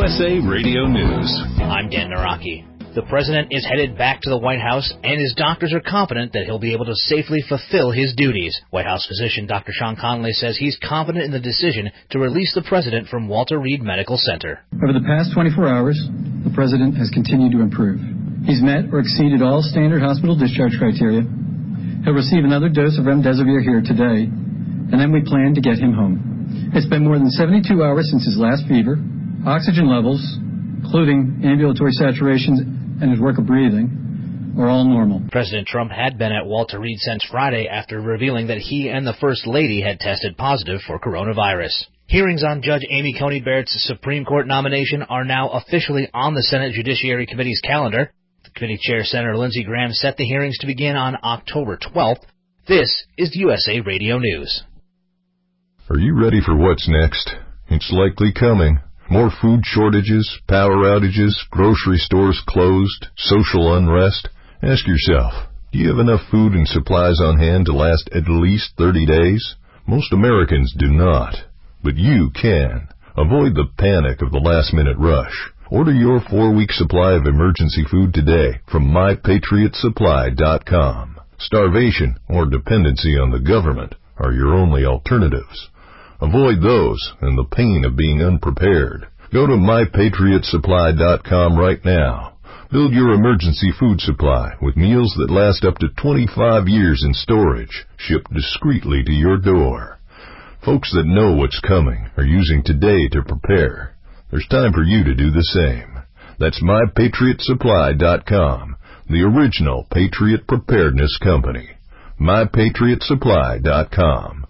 USA Radio News. I'm Dan Naraki. The president is headed back to the White House, and his doctors are confident that he'll be able to safely fulfill his duties. White House physician Dr. Sean Conley says he's confident in the decision to release the president from Walter Reed Medical Center. Over the past 24 hours, the president has continued to improve. He's met or exceeded all standard hospital discharge criteria. He'll receive another dose of remdesivir here today, and then we plan to get him home. It's been more than 72 hours since his last fever. Oxygen levels, including ambulatory saturations and his work of breathing, are all normal. President Trump had been at Walter Reed since Friday after revealing that he and the First Lady had tested positive for coronavirus. Hearings on Judge Amy Coney Barrett's Supreme Court nomination are now officially on the Senate Judiciary Committee's calendar. The committee chair, Senator Lindsey Graham, set the hearings to begin on October 12th. This is USA Radio News. Are you ready for what's next? It's likely coming. More food shortages, power outages, grocery stores closed, social unrest. Ask yourself, do you have enough food and supplies on hand to last at least 30 days? Most Americans do not, but you can. Avoid the panic of the last-minute rush. Order your 4-week supply of emergency food today from MyPatriotSupply.com. Starvation or dependency on the government are your only alternatives. Avoid those and the pain of being unprepared. Go to MyPatriotSupply.com right now. Build your emergency food supply with meals that last up to 25 years in storage, shipped discreetly to your door. Folks that know what's coming are using today to prepare. There's time for you to do the same. That's MyPatriotSupply.com, the original Patriot Preparedness Company. MyPatriotSupply.com.